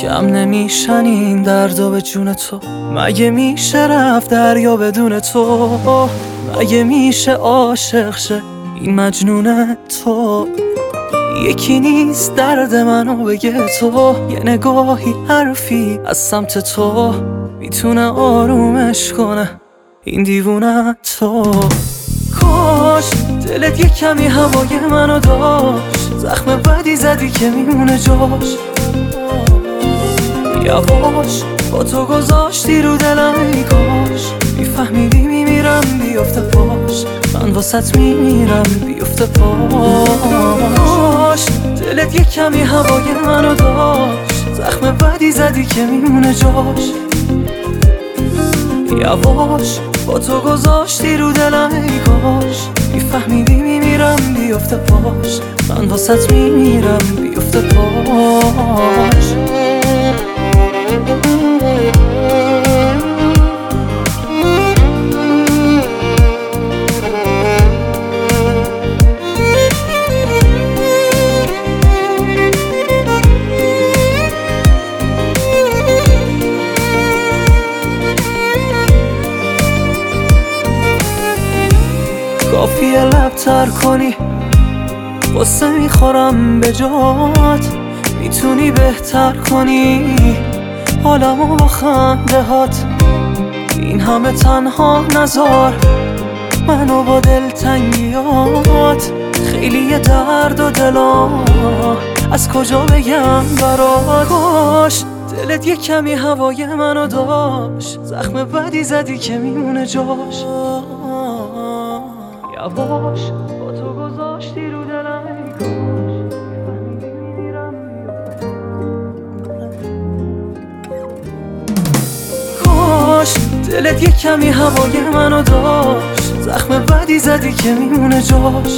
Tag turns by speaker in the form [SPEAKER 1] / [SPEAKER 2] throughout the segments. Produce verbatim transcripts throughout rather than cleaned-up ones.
[SPEAKER 1] جمع نمیشن این دردا به جون تو. مگه میشه رفت دریا بدون تو؟ مگه میشه عاشق شه این مجنون تو؟ یکی نیست درد منو بگه تو. یه نگاهی حرفی از سمت تو میتونه آرومش کنه این دیوونه تو. کاش دلت یه کمی هوای منو داشت، زخم بدی زدی که میمونه جاش. یواش با تو گذاشتی رو دلم، ای کاش میفهمیدی میمیرم بیفته پاش. من واسط میمیرم بیفته پاش. دلت یه کمی هوای منو داشت، زخم بدی زدی که میمونه جاش. یواش با تو گذاشتی رو دلم، ای کاش میفهمیدی میمیرم بیفته پاش. من واسط میمیرم بیفته پاش. کافیه لب تر کنی، قصه میخورم به جات. میتونی بهتر کنی حالمو با خنده هات. این همه تنها نذار منو با دلتنگیات. خیلی درد و دلا از کجا بگم برات. کاش دلت یه کمی هوای منو داشت، زخم بدی زدی که میمونه جاش. یواش با تو گذاشتی رو دلم، ای کاش. کاش دلت یه کمی هوای منو داشت، زخم بدی زدی که میمونه جاش.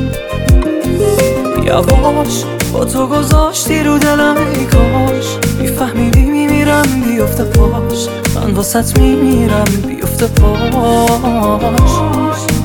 [SPEAKER 1] یواش با تو گذاشتی رو دلم، ای کاش میفهمیدی میمیرم بیفته پاش. من واسط میمیرم بیفته پاش.